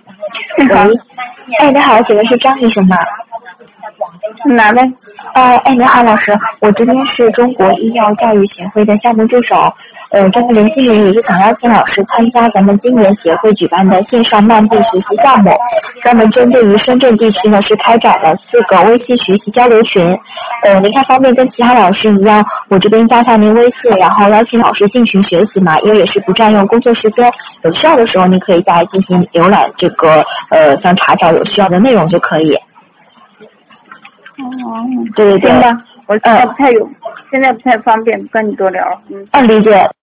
你好， 喂，哎，你好，请问是张医生吗？ 哪位？ 你好，老师，我这边是中国医药教育协会的项目助手，这个联系您也是想邀请老师参加咱们今年协会举办的线上慢地学习项目，专门针对于深圳地区呢是开展了4个微信学习交流群，您看方便跟其他老师一样，我这边加上您微信，然后邀请老师进群学习嘛，因为也是不占用工作时间，有需要的时候您可以再进行浏览这个像查找有需要的内容就可以。对对对。 行吧，我现在不太方便跟你多聊。 理解。